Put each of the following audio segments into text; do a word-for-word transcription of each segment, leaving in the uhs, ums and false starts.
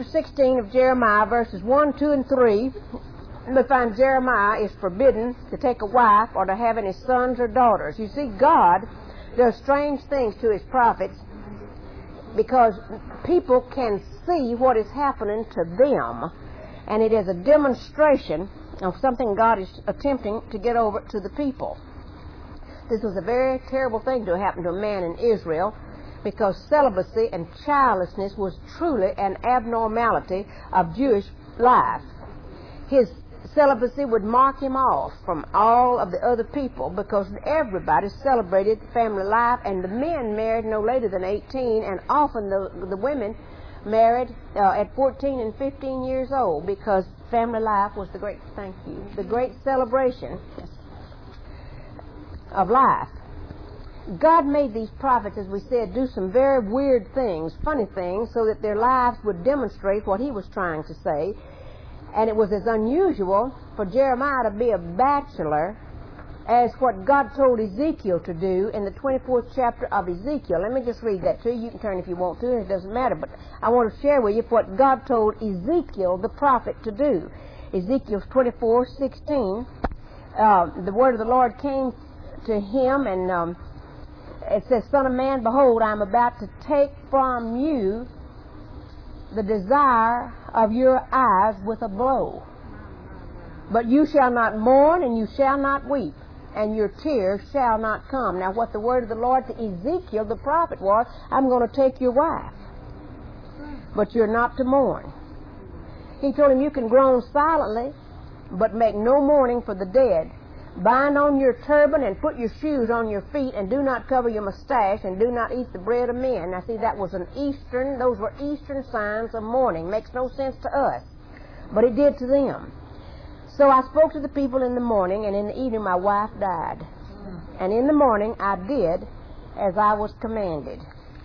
chapter sixteen of Jeremiah, verses one, two, and three, we find Jeremiah is forbidden to take a wife or to have any sons or daughters. You see, God does strange things to his prophets because people can see what is happening to them, and it is a demonstration of something God is attempting to get over to the people. This was a very terrible thing to happen to a man in Israel, because celibacy and childlessness was truly an abnormality of Jewish life. His celibacy would mark him off from all of the other people, because everybody celebrated family life, and the men married no later than eighteen, and often the, the women married uh, at fourteen and fifteen years old, because family life was the great, thank you, the great celebration of life. God made these prophets, as we said, do some very weird things, funny things, so that their lives would demonstrate what he was trying to say. And it was as unusual for Jeremiah to be a bachelor as what God told Ezekiel to do in the twenty-fourth chapter of Ezekiel. Let me just read that to you. You can turn if you want to. It doesn't matter. But I want to share with you what God told Ezekiel, the prophet, to do. Ezekiel twenty-four sixteen. Uh, the word of the Lord came to him, and um, it says, Son of man, behold, I am about to take from you the desire of your eyes with a blow. But you shall not mourn, and you shall not weep, and your tears shall not come. Now, what the word of the Lord to Ezekiel, the prophet, was, I'm going to take your wife, but you're not to mourn. He told him, you can groan silently, but make no mourning for the dead. Bind on your turban and put your shoes on your feet, and do not cover your mustache, and do not eat the bread of men. Now see, that was an Eastern, those were Eastern signs of mourning. Makes no sense to us, but it did to them. So I spoke to the people in the morning, and in the evening my wife died. And in the morning I did as I was commanded.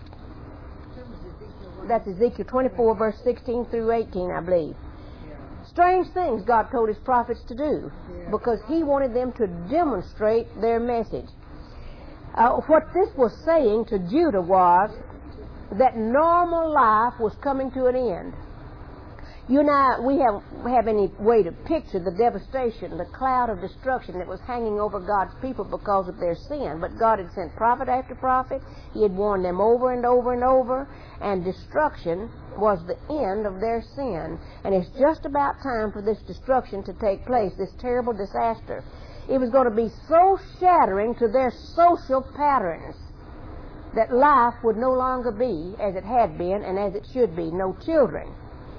That's Ezekiel twenty-four, verse sixteen through eighteen, I believe. Strange things God told his prophets to do, because he wanted them to demonstrate their message. Uh, what this was saying to Judah was that normal life was coming to an end. You and I, we have, have any way to picture the devastation, the cloud of destruction that was hanging over God's people because of their sin. But God had sent prophet after prophet. He had warned them over and over and over, and destruction was the end of their sin. And it's just about time for this destruction to take place, this terrible disaster. It was going to be so shattering to their social patterns that life would no longer be as it had been and as it should be. No children,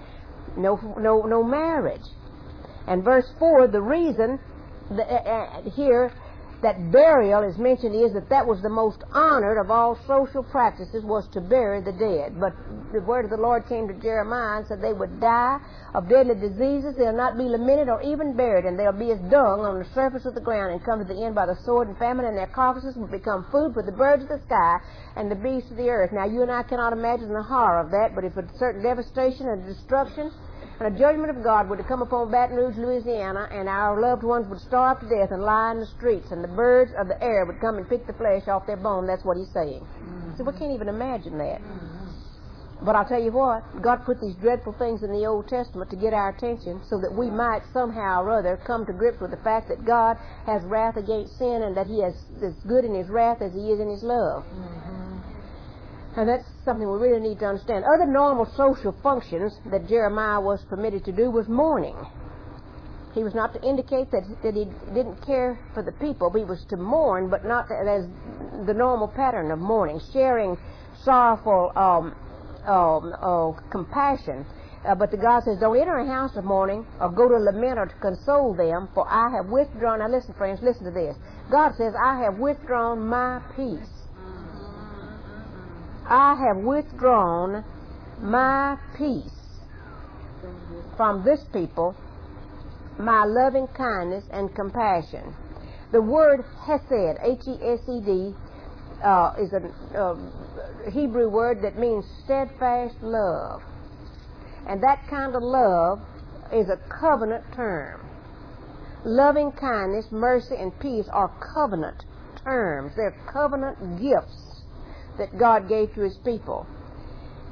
no no no marriage. And verse four, the reason that, uh, here that burial is mentioned is that that was the most honored of all social practices, was to bury the dead. But the word of the Lord came to Jeremiah and said they would die of deadly diseases, they'll not be lamented or even buried, and they'll be as dung on the surface of the ground and come to the end by the sword and famine, and their carcasses will become food for the birds of the sky and the beasts of the earth. Now you and I cannot imagine the horror of that, but if a certain devastation and destruction and a judgment of God would have come upon Baton Rouge, Louisiana, and our loved ones would starve to death and lie in the streets, and the birds of the air would come and pick the flesh off their bone. That's what he's saying. Mm-hmm. So we can't even imagine that. Mm-hmm. But I'll tell you what, God put these dreadful things in the Old Testament to get our attention so that we might somehow or other come to grips with the fact that God has wrath against sin, and that he is as good in his wrath as he is in his love. Mm-hmm. And that's something we really need to understand. Other normal social functions that Jeremiah was permitted to do was mourning. He was not to indicate that, that he didn't care for the people. He was to mourn, but not as the normal pattern of mourning, sharing sorrowful um, um, uh, compassion. Uh, but the God says, don't enter a house of mourning or go to lament or to console them, for I have withdrawn. Now listen, friends, listen to this. God says, I have withdrawn my peace. I have withdrawn my peace from this people, my loving kindness and compassion. The word hesed, H E S E D, uh, is a uh, Hebrew word that means steadfast love. And that kind of love is a covenant term. Loving kindness, mercy, and peace are covenant terms. They're covenant gifts that God gave to his people.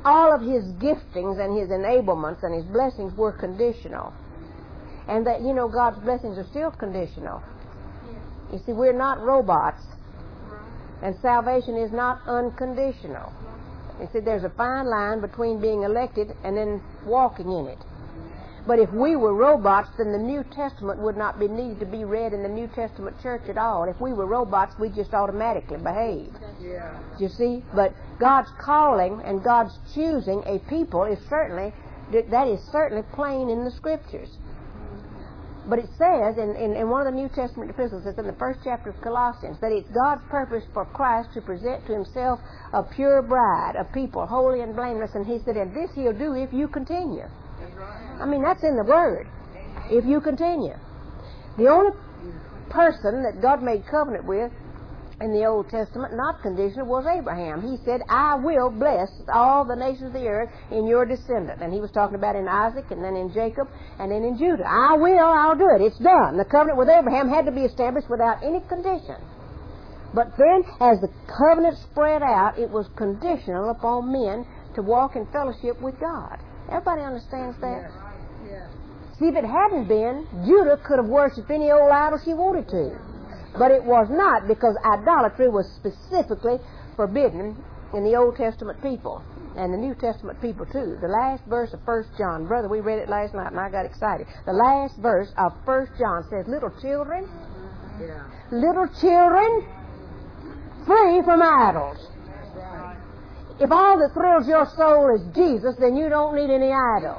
all of his giftings and his enablements and his blessings were conditional. And that, you know, God's blessings are still conditional. You see, we're not robots. And salvation is not unconditional. You see, there's a fine line between being elected and then walking in it. But if we were robots, then the New Testament would not be needed to be read in the New Testament church at all. If we were robots, we'd just automatically behave. Yeah. You see? But God's calling and God's choosing a people is certainly, that is certainly plain in the Scriptures. But it says in, in, in one of the New Testament epistles, it's in the first chapter of Colossians, that it's God's purpose for Christ to present to himself a pure bride, a people holy and blameless. And he said, and this he'll do if you continue. I mean, that's in the Word. If you continue. The only person that God made covenant with in the Old Testament, not conditional, was Abraham. He said, I will bless all the nations of the earth in your descendant. And he was talking about in Isaac, and then in Jacob, and then in Judah. I will, I'll do it. It's done. The covenant with Abraham had to be established without any condition. But then, as the covenant spread out, it was conditional upon men to walk in fellowship with God. Everybody understands that? Yes. Yes. See, if it hadn't been, Judah could have worshipped any old idol she wanted to. But it was not, because idolatry was specifically forbidden in the Old Testament people and the New Testament people too. The last verse of First John, brother, we read it last night and I got excited. The last verse of First John says, little children, Yeah. little children, free from idols. That's right. If all that thrills your soul is Jesus, then you don't need any idol.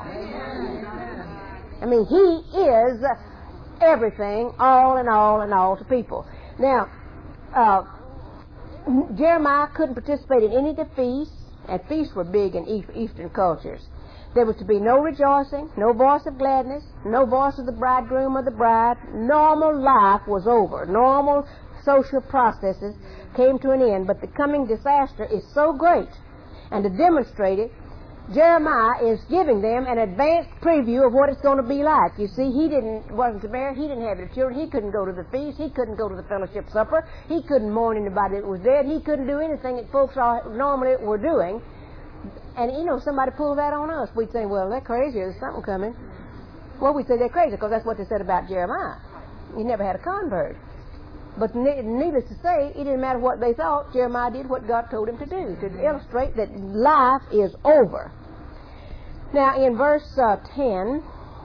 I mean, he is everything, all and all and all to people. Now, uh, Jeremiah couldn't participate in any of the feasts, and feasts were big in Eastern cultures. There was to be no rejoicing, no voice of gladness, no voice of the bridegroom or the bride. Normal life was over. Normal social processes came to an end, but the coming disaster is so great. And to demonstrate it, Jeremiah is giving them an advanced preview of what it's going to be like. You see, he didn't wasn't married, he didn't have any children, he couldn't go to the feast, he couldn't go to the fellowship supper, he couldn't mourn anybody that was dead, he couldn't do anything that folks all normally were doing. And, you know, somebody pulled that on us. We'd say, well, they're crazy, there's something coming. Well, we'd say they're crazy because that's what they said about Jeremiah. He never had a convert. But needless to say, it didn't matter what they thought, Jeremiah did what God told him to do, to illustrate that life is over. Now, in verse uh, ten,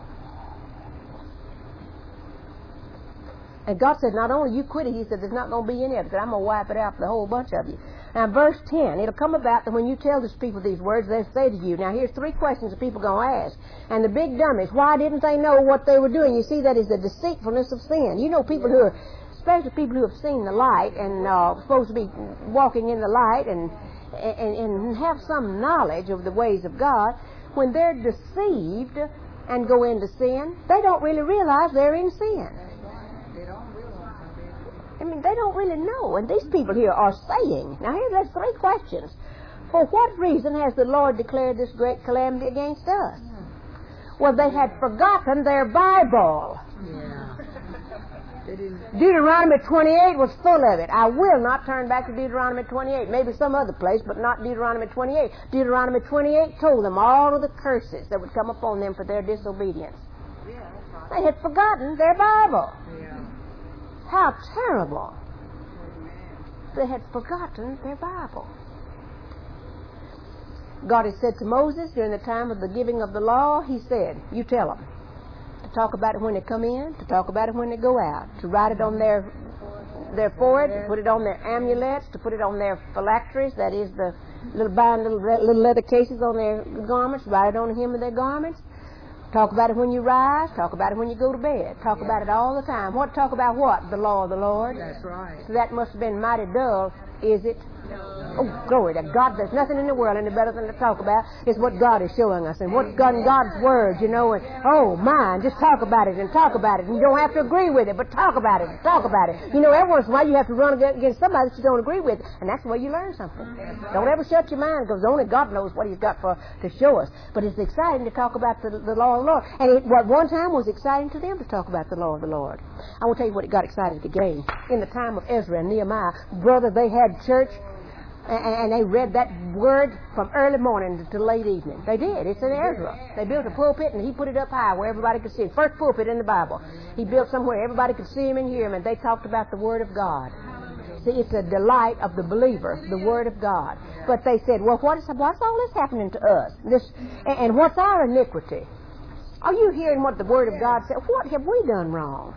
and God said, not only you quit it, he said, there's not going to be any of it. He said, I'm going to wipe it out for the whole bunch of you. Now, verse ten, it'll come about that when you tell these people these words, they'll say to you, now here's three questions that people are going to ask. And the big dumb is, why didn't they know what they were doing? You see, that is the deceitfulness of sin. You know, people who are, especially people who have seen the light and are uh, supposed to be walking in the light and, and, and have some knowledge of the ways of God, when they're deceived and go into sin, they don't really realize they're in sin. They don't realize I mean, they don't really know. And these people here are saying, now here there's three questions. For what reason has the Lord declared this great calamity against us? Well, they had forgotten their Bible. Yeah. They didn't. Deuteronomy twenty-eight was full of it. I will not turn back to Deuteronomy twenty-eight. Maybe some other place, but not Deuteronomy twenty-eight. Deuteronomy twenty-eight told them all of the curses that would come upon them for their disobedience. Yeah, that's right. They had forgotten their Bible. Yeah. How terrible. They had forgotten their Bible. God had said to Moses during the time of the giving of the law, he said, you tell them to talk about it when they come in, to talk about it when they go out, to write it on their their forehead, to put it on their amulets, to put it on their phylacteries, that is the little bind little, little leather cases on their garments, write it on the hem of their garments. Talk about it when you rise, talk about it when you go to bed. Talk Yeah. about it all the time. What talk about what? The law of the Lord. That's right. So that must have been mighty dull, is it? No. Oh, glory to God. There's nothing in the world any better than to talk about is what God is showing us and what's God in God's Word, you know. And, oh, my, just talk about it and talk about it. And you don't have to agree with it, but talk about it and talk about it. You know, every once in a while you have to run against somebody that you don't agree with, and that's the way you learn something. Don't ever shut your mind, because only God knows what He's got for to show us. But it's exciting to talk about the, the law of the Lord. And it, what one time was exciting to them to talk about the law of the Lord. I want to tell you what it got excited again. In the time of Ezra and Nehemiah, brother, they had church And, and they read that word from early morning to late evening. They did. It's in Ezra. They built a pulpit, and he put it up high where everybody could see it. First pulpit in the Bible. He built somewhere everybody could see him and hear him, and they talked about the Word of God. See, it's a delight of the believer, the Word of God. But they said, well, what is, what's all this happening to us? This, and, and what's our iniquity? Are you hearing what the Word of God said? What have we done wrong?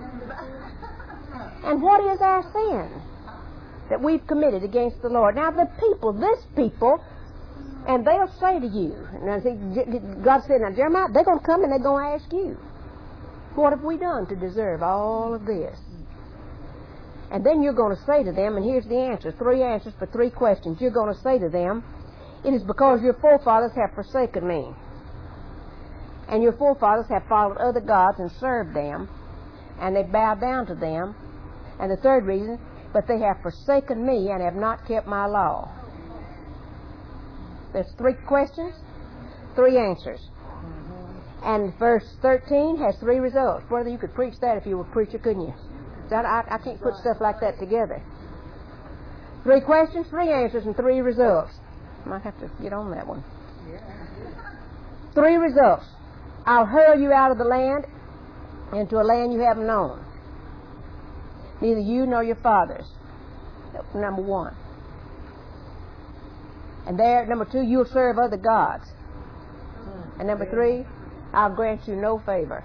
And what is our sin that we've committed against the Lord? Now, the people, this people, and they'll say to you, now see, God said, now, Jeremiah, they're going to come and they're going to ask you, what have we done to deserve all of this? And then you're going to say to them, and here's the answer, three answers for three questions. You're going to say to them, it is because your forefathers have forsaken me, and your forefathers have followed other gods and served them, and they bowed down to them. And the third reason, but they have forsaken me and have not kept my law. There's three questions, three answers. And verse thirteen has three results. Brother, you could preach that if you were a preacher, couldn't you? That, I, I can't put stuff like that together. Three questions, three answers, and three results. I might have to get on that one. Three results. I'll hurl you out of the land into a land you haven't known. Neither you nor your fathers. Number one. And there, number two, you'll serve other gods. And number three, I'll grant you no favor.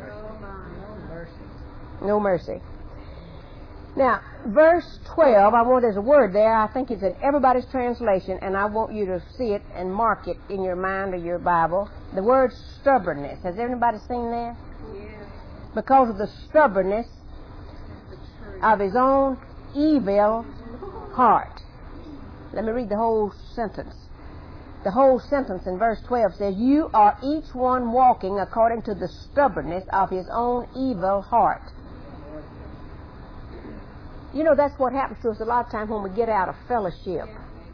No mercy. Now, verse twelve, I want, there's a word there, I think it's in everybody's translation, and I want you to see it and mark it in your mind or your Bible. The word stubbornness. Has everybody seen that? Yeah. Because of the stubbornness of his own evil heart. Let me read the whole sentence. The whole sentence in verse twelve says, you are each one walking according to the stubbornness of his own evil heart. You know, that's what happens to us a lot of times when we get out of fellowship.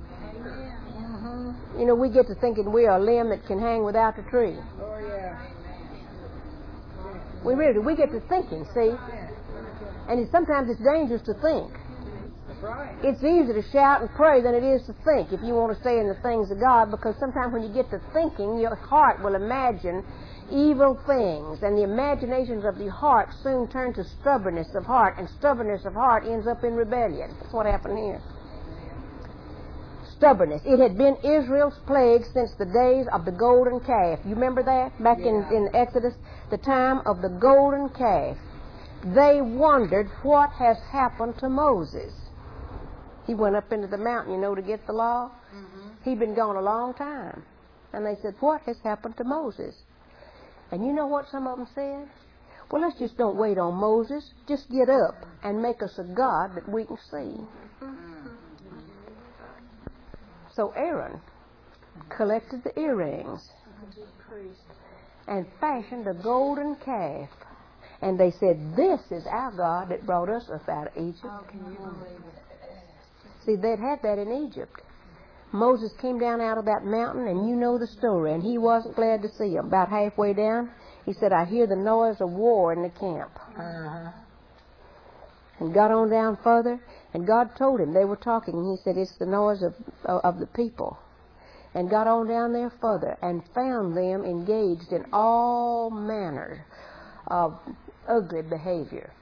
You know, we get to thinking we are a limb that can hang without a tree. Oh, yeah. We really do. We get to thinking, see? And it's, sometimes it's dangerous to think. That's right. It's easier to shout and pray than it is to think if you want to stay in the things of God, because sometimes when you get to thinking, your heart will imagine evil things, and the imaginations of the heart soon turn to stubbornness of heart, and stubbornness of heart ends up in rebellion. That's what happened here. Stubbornness. It had been Israel's plague since the days of the golden calf. You remember that? Back yeah. in, in Exodus, the time of the golden calf. They wondered what has happened to Moses. He went up into the mountain, you know, to get the law. Mm-hmm. He'd been gone a long time. And they said, what has happened to Moses? And you know what some of them said? Well, let's just don't wait on Moses. Just get up and make us a God that we can see. So Aaron collected the earrings and fashioned a golden calf. And they said, this is our God that brought us up out of Egypt. See, they'd had that in Egypt. Moses came down out of that mountain, and you know the story, and he wasn't glad to see him. About halfway down, he said, I hear the noise of war in the camp. Uh-huh. And got on down further, and God told him, they were talking, and he said, it's the noise of, of the people. And got on down there further, and found them engaged in all manner of ugly behavior.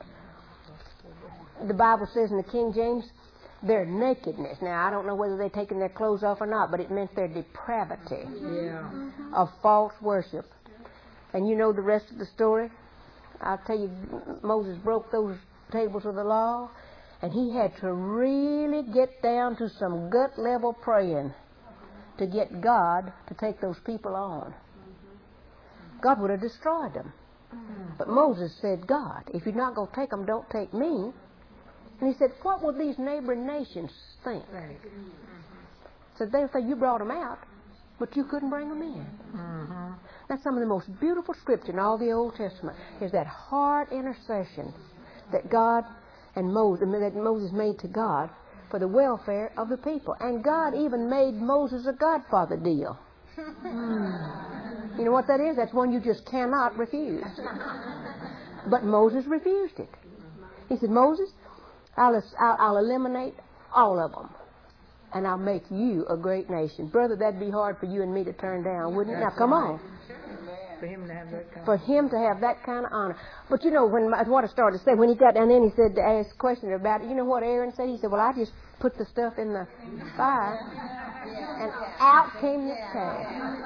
The Bible says in the King James, their nakedness. Now, I don't know whether they've taken their clothes off or not, but it meant their depravity yeah. of false worship. And you know the rest of the story? I'll tell you, Moses broke those tables of the law, and he had to really get down to some gut-level praying to get God to take those people on. God would have destroyed them. But Moses said, God, if you're not going to take them, don't take me. And he said, what will these neighboring nations think? So they'll say, you brought them out, but you couldn't bring them in. Mm-hmm. That's some of the most beautiful scripture in all the Old Testament, is that heart intercession that God and Moses, that Moses made to God for the welfare of the people. And God even made Moses a godfather deal. Mm. You know what that is? That's one you just cannot refuse. But Moses refused it. He said, Moses, I'll, I'll, I'll eliminate all of them. and I'll make you a great nation. Brother, that'd be hard for you and me to turn down, wouldn't it? Now, come on. For him to have that kind For him to have that kind of honor. But you know, when my, what I started to say, when he got down there, he said to ask a question about it. You know what Aaron said? He said, well, I just put the stuff in the fire, and out came this calf.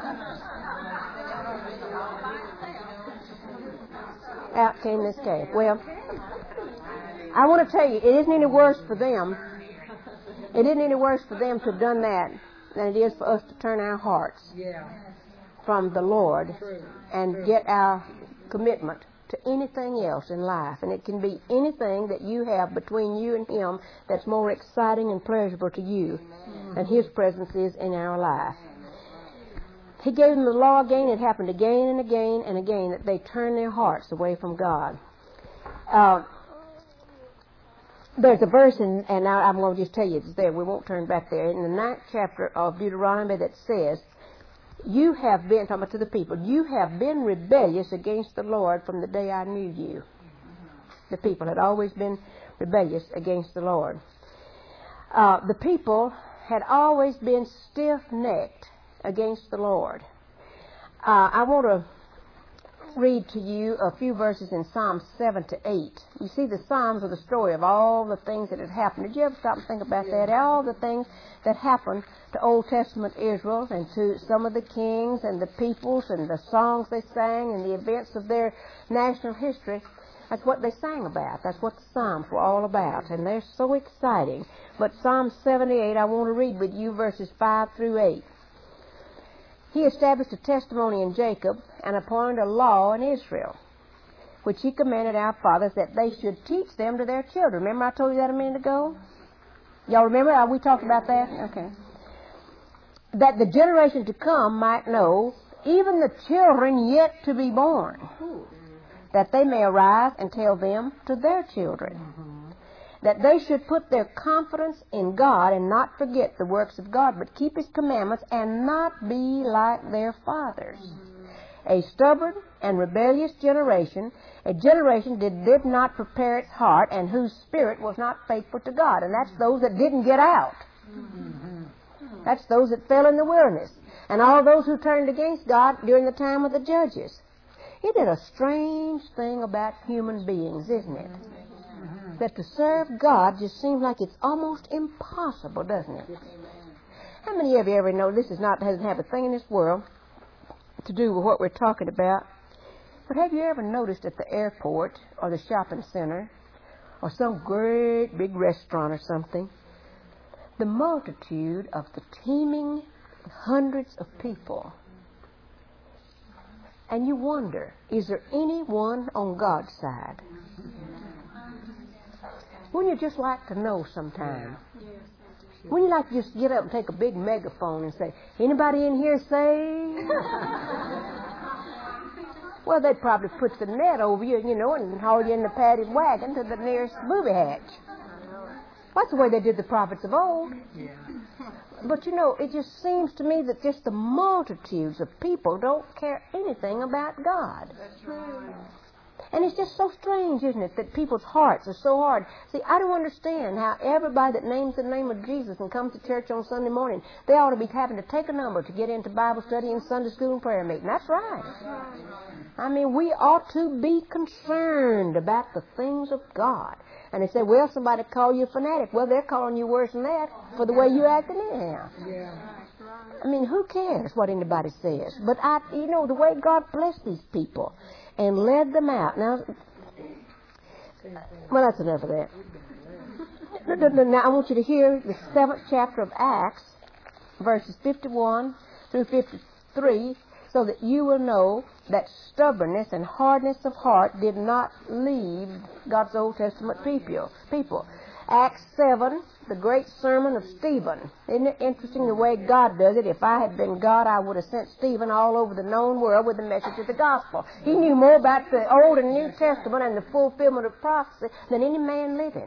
Out came this calf. Well, I want to tell you, it isn't any worse for them. It isn't any worse for them to have done that than it is for us to turn our hearts Yeah. from the Lord True. and True. get our commitment to anything else in life. And it can be anything that you have between you and Him that's more exciting and pleasurable to you than His presence is in our life. He gave them the law again. It happened again and again and again that they turned their hearts away from God. Uh, there's a verse, in, and I, I'm going to just tell you it's there. We won't turn back there. In the ninth chapter of Deuteronomy that says, you have been, talking about to the people, you have been rebellious against the Lord from the day I knew you. The people had always been rebellious against the Lord. Uh, the people had always been stiff-necked against the Lord. Uh, I want to read to you a few verses in Psalms seven to eight. You see, the Psalms are the story of all the things that had happened. Did you ever stop and think about that? All the things that happened to Old Testament Israel and to some of the kings and the peoples and the songs they sang and the events of their national history. That's what they sang about. That's what the Psalms were all about. And they're so exciting. But Psalm seventy-eight, I want to read with you verses five through eight. He established a testimony in Jacob and appointed a law in Israel, which he commanded our fathers that they should teach them to their children. Remember I told you that a minute ago? Y'all remember? Uh, we talked about that? Okay. That the generation to come might know, even the children yet to be born, that they may arise and tell them to their children. That they should put their confidence in God and not forget the works of God, but keep His commandments and not be like their fathers. A stubborn and rebellious generation, a generation that did not prepare its heart and whose spirit was not faithful to God. And that's those that didn't get out. That's those that fell in the wilderness. And all those who turned against God during the time of the judges. Isn't it a strange thing about human beings, isn't it? That to serve God just seems like it's almost impossible, doesn't it? How many of you ever know this is not doesn't have a thing in this world to do with what we're talking about? But have you ever noticed at the airport or the shopping center or some great big restaurant or something, the multitude of the teeming hundreds of people? And you wonder, is there anyone on God's side? Wouldn't you just like to know sometime? Wouldn't you like to just get up and take a big megaphone and say, anybody in here saved? Well, they'd probably put the net over you, you know, and haul you in the padded wagon to the nearest booby hatch. That's the way they did the prophets of old. Yeah. But, you know, it just seems to me that just the multitudes of people don't care anything about God. That's right. And it's just so strange, isn't it, that people's hearts are so hard. See, I don't understand how everybody that names the name of Jesus and comes to church on Sunday morning, they ought to be having to take a number to get into Bible study and Sunday school and prayer meeting. That's right. I mean, we ought to be concerned about the things of God. And they say, well, somebody call you a fanatic. Well, they're calling you worse than that for the way you acting anyhow. Yeah. I mean, who cares what anybody says? But, I, you know, the way God blessed these people and led them out. Now, well, that's enough of that. Now, I want you to hear the seventh chapter of Acts, verses fifty-one through fifty-three, so that you will know that stubbornness and hardness of heart did not leave God's Old Testament people. people. Acts seven, the great sermon of Stephen. Isn't it interesting the way God does it? If I had been God, I would have sent Stephen all over the known world with the message of the gospel. He knew more about the Old and New Testament and the fulfillment of prophecy than any man living.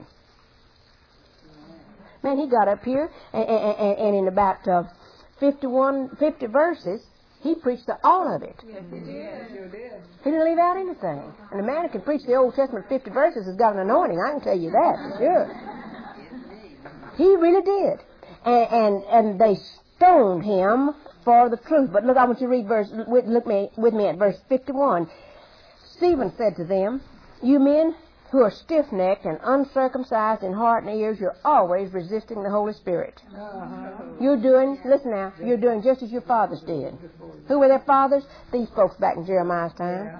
Man, he got up here, and, and, and in about uh, fifty-one, fifty verses, he preached the, all of it. Yes, he did. Sure did. He didn't leave out anything. And a man who can preach the Old Testament fifty verses has got an anointing, I can tell you that for sure. He really did. and, and, and they stoned him for the truth. But look, I want you to read verse, look me, with me at verse fifty-one. Stephen said to them, you men who are stiff-necked and uncircumcised in heart and ears, you're always resisting the Holy Spirit. Uh-huh. You're doing, listen now, you're doing just as your fathers did. Who were their fathers? These folks back in Jeremiah's time.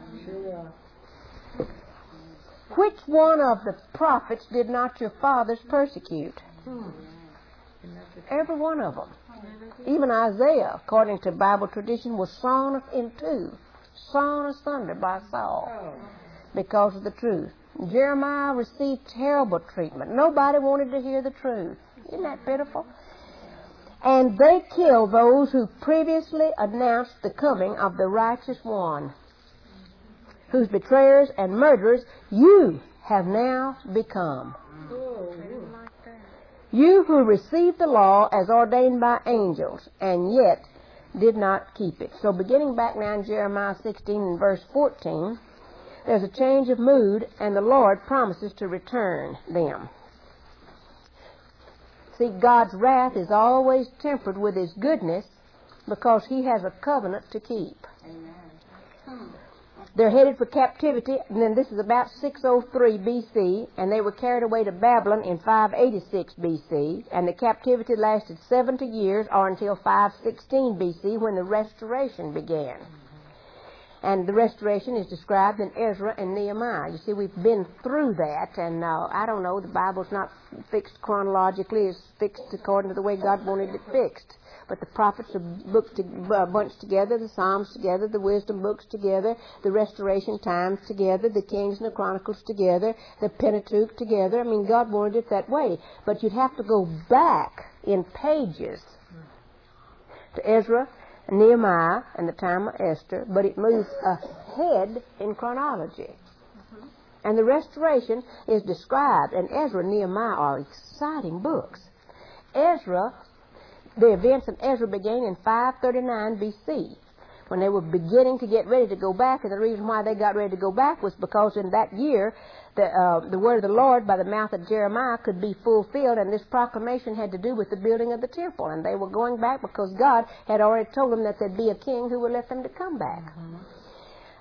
Which one of the prophets did not your fathers persecute? Hmm. Every one of them. Even Isaiah, according to Bible tradition, was sawn in two, sawn asunder by Saul because of the truth. Jeremiah received terrible treatment. Nobody wanted to hear the truth. Isn't that pitiful? And they killed those who previously announced the coming of the righteous one, whose betrayers and murderers you have now become. You who received the law as ordained by angels, and yet did not keep it. So beginning back now in Jeremiah sixteen and verse fourteen, there's a change of mood, and the Lord promises to return them. See, God's wrath is always tempered with His goodness because He has a covenant to keep. Amen. They're headed for captivity, and then this is about six oh three B C, and they were carried away to Babylon in five eighty-six B C, and the captivity lasted seventy years, or until five sixteen B C, when the restoration began. And the restoration is described in Ezra and Nehemiah. You see, we've been through that, and uh, I don't know, the Bible's not fixed chronologically. It's fixed according to the way God wanted it fixed. But the prophets are booked to, uh, bunched together, the Psalms together, the wisdom books together, the restoration times together, the Kings and the Chronicles together, the Pentateuch together. I mean, God wanted it that way. But you'd have to go back in pages to Ezra and Nehemiah and the time of Esther, but it moves ahead in chronology. Mm-hmm. And the restoration is described, and Ezra and Nehemiah are exciting books. Ezra, the events of Ezra began in five thirty-nine B C, when they were beginning to get ready to go back, and the reason why they got ready to go back was because in that year the, uh, the word of the Lord by the mouth of Jeremiah could be fulfilled, and this proclamation had to do with the building of the temple, and they were going back because God had already told them that there'd be a king who would let them to come back. Mm-hmm.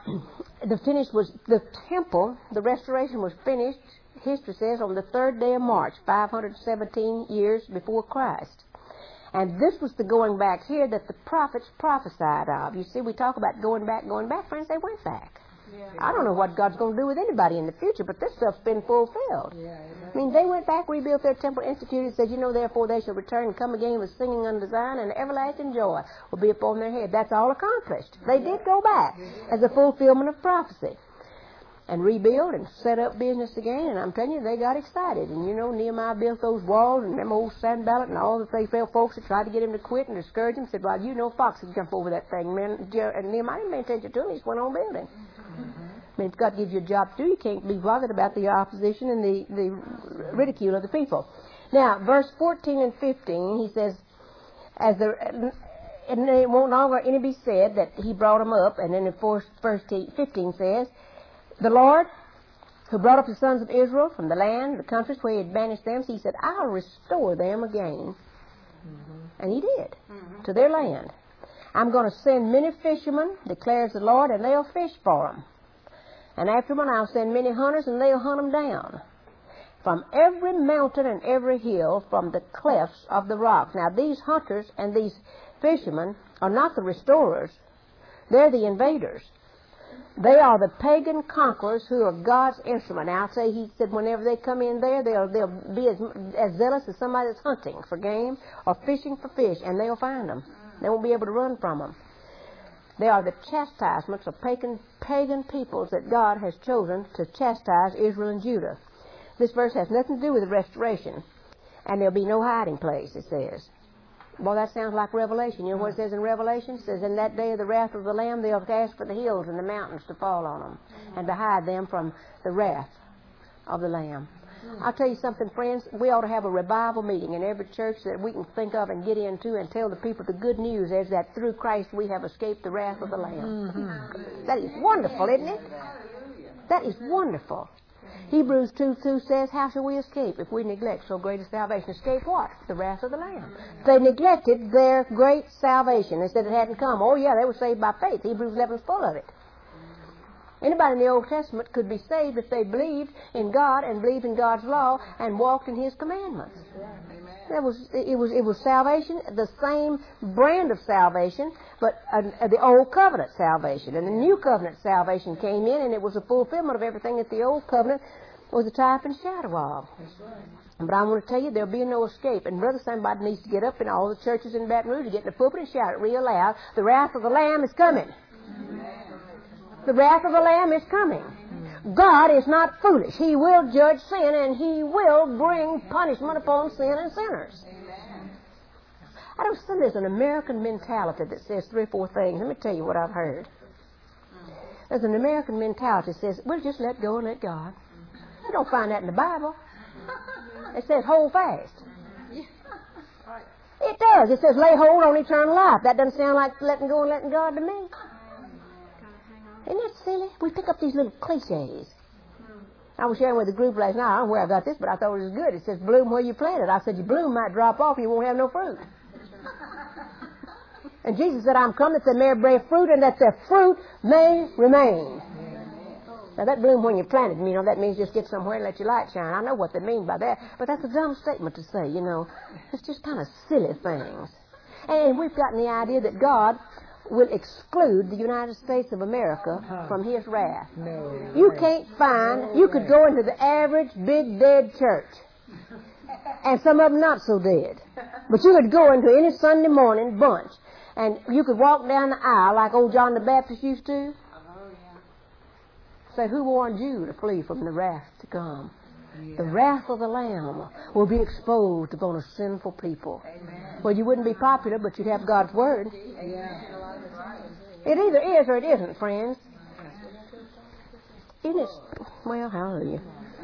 Uh, the finish was the temple, the restoration was finished, history says, on the third day of March, five hundred seventeen years before Christ. And this was the going back here that the prophets prophesied of. You see, we talk about going back, going back. Friends, they went back. Yeah. I don't know what God's going to do with anybody in the future, but this stuff's been fulfilled. Yeah, I mean, they went back, rebuilt their temple, instituted, said, you know, therefore they shall return and come again with singing unto Zion, and everlasting joy will be upon their head. That's all accomplished. They did go back as a fulfillment of prophecy. And rebuild and set up business again, and I'm telling you, they got excited. And you know, Nehemiah built those walls, and them old Sanballat and all the faithful folks that tried to get him to quit and discourage him said, well, you know, Fox would jump over that thing. Man, and Nehemiah didn't pay attention to him, he just went on building. Mm-hmm. I mean, if God gives you a job to do, you can't be bothered about the opposition and the, the ridicule of the people. Now, verse fourteen and fifteen, he says, as the... and it won't longer any be said that he brought them up, and then in verse fifteen says, the Lord, who brought up the sons of Israel from the land, the countries where He had banished them, so He said, I'll restore them again. Mm-hmm. And He did, mm-hmm. to their land. I'm going to send many fishermen, declares the Lord, and they'll fish for them. And after them I'll send many hunters, and they'll hunt them down. From every mountain and every hill, from the clefts of the rocks. Now these hunters and these fishermen are not the restorers. They're the invaders. They are the pagan conquerors who are God's instrument. Now, I'll say, he said, whenever they come in there, they'll, they'll be as, as zealous as somebody that's hunting for game or fishing for fish, and they'll find them. They won't be able to run from them. They are the chastisements of pagan, pagan peoples that God has chosen to chastise Israel and Judah. This verse has nothing to do with the restoration, and there'll be no hiding place, it says. Well, that sounds like Revelation. You know what it says in Revelation? It says, in that day of the wrath of the Lamb, they'll ask for the hills and the mountains to fall on them and to hide them from the wrath of the Lamb. I'll tell you something, friends. We ought to have a revival meeting in every church that we can think of and get into and tell the people the good news is that through Christ we have escaped the wrath of the Lamb. Mm-hmm. That is wonderful, isn't it? That is wonderful. Hebrews two two says, how shall we escape if we neglect so great a salvation? Escape what? The wrath of the Lamb. They neglected their great salvation. They said it hadn't come. Oh, yeah, they were saved by faith. Hebrews eleven is full of it. Anybody in the Old Testament could be saved if they believed in God and believed in God's law and walked in His commandments. That was it. Was it was salvation, the same brand of salvation, but uh, the Old Covenant salvation, and the New Covenant salvation came in, and it was a fulfillment of everything that the Old Covenant was a type and shadow of. But I want to tell you, there'll be no escape. And brother, somebody needs to get up in all the churches in Baton Rouge, get in the pulpit and shout it real loud. The wrath of the Lamb is coming. The wrath of the Lamb is coming. God is not foolish. He will judge sin, and He will bring punishment upon sin and sinners. I don't think there's an American mentality that says three or four things. Let me tell you what I've heard. There's an American mentality that says, we'll just let go and let God. You don't find that in the Bible. It says hold fast. It does. It says lay hold on eternal life. That doesn't sound like letting go and letting God to me. Isn't that silly? We pick up these little cliches. I was sharing with a group last night. I don't know where I got this, but I thought it was good. It says bloom where you planted. I said your bloom might drop off and you won't have no fruit. And Jesus said, I'm come that they may bear fruit and that their fruit may remain. Now that bloom when you planted, you know, that means just get somewhere and let your light shine. I know what they mean by that, but that's a dumb statement to say, you know. It's just kind of silly things. And we've gotten the idea that God will exclude the United States of America from His wrath. No. You can't find, you could go into the average big dead church, and some of them not so dead. But you could go into any Sunday morning bunch, and you could walk down the aisle like old John the Baptist used to. Say, who warned you to flee from the wrath to come? Yeah. The wrath of the Lamb will be exposed upon a sinful people. Amen. Well, you wouldn't be popular, but you'd have God's Word. Yeah. It either is or it isn't, friends. Isn't it? Well, hallelujah.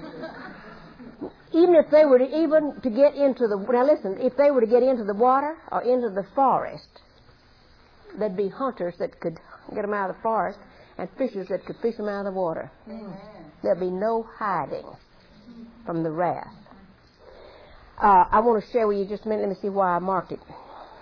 Even if they were to, even to get into the, now listen, if they were to get into the water or into the forest, there'd be hunters that could get them out of the forest and fishers that could fish them out of the water. Amen. There'd be no hiding from the wrath. Uh, I want to share with you just a minute. Let me see why I marked it.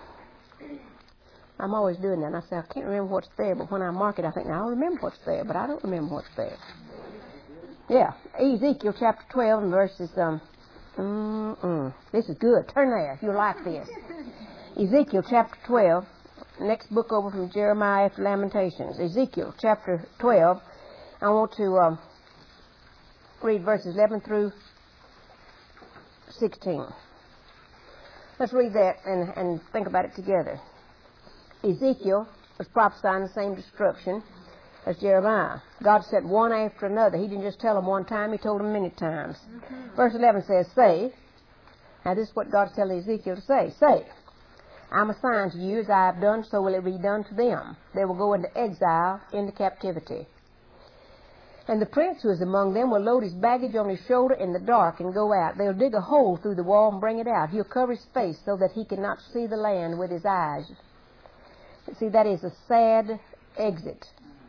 I'm always doing that. And I say, I can't remember what's there, but when I mark it, I think, now, I'll remember what's there, but I don't remember what's there. Yeah, Ezekiel chapter twelve and verses, um, mm-mm. This is good. Turn there if you like this. Ezekiel chapter twelve, next book over from Jeremiah after Lamentations. Ezekiel chapter twelve, I want to um, read verses eleven through sixteen. Let's read that and, and think about it together. Ezekiel was prophesying the same destruction as Jeremiah. God sent one after another. He didn't just tell them one time, He told them many times. Mm-hmm. Verse eleven says, say, now this is what God's telling Ezekiel to say, say, I'm assigned to you as I have done, so will it be done to them. They will go into exile, into captivity. And the prince who is among them will load his baggage on his shoulder in the dark and go out. They'll dig a hole through the wall and bring it out. He'll cover his face so that he cannot see the land with his eyes. See, that is a sad exit.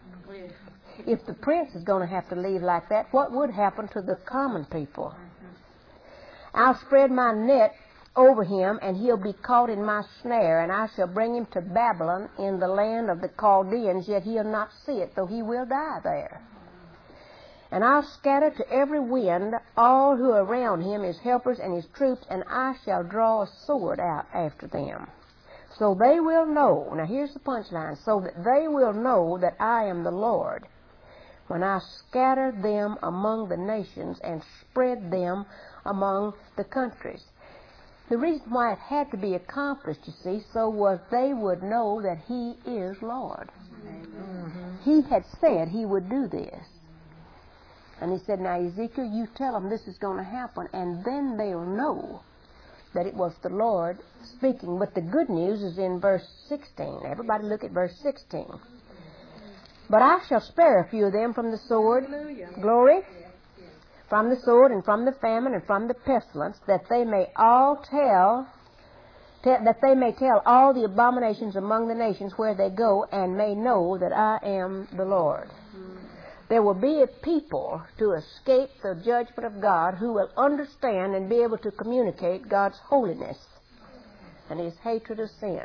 If the prince is going to have to leave like that, what would happen to the common people? I'll spread my net over him, and he'll be caught in my snare, and I shall bring him to Babylon in the land of the Chaldeans, yet he'll not see it, though he will die there. And I'll scatter to every wind all who are around him, his helpers and his troops, and I shall draw a sword out after them. So they will know, now here's the punchline, so that they will know that I am the Lord, when I scatter them among the nations and spread them among the countries. The reason why it had to be accomplished, you see, so was they would know that He is Lord. Mm-hmm. He had said He would do this. And He said, now Ezekiel, you tell them this is going to happen, and then they'll know that it was the Lord speaking. But the good news is in verse sixteen. Everybody look at verse sixteen. But I shall spare a few of them from the sword. Hallelujah. Glory. From the sword and from the famine and from the pestilence, that they may all tell, te- that they may tell all the abominations among the nations where they go, and may know that I am the Lord. Mm. there will be a people to escape the judgment of God who will understand and be able to communicate God's holiness and His hatred of sin.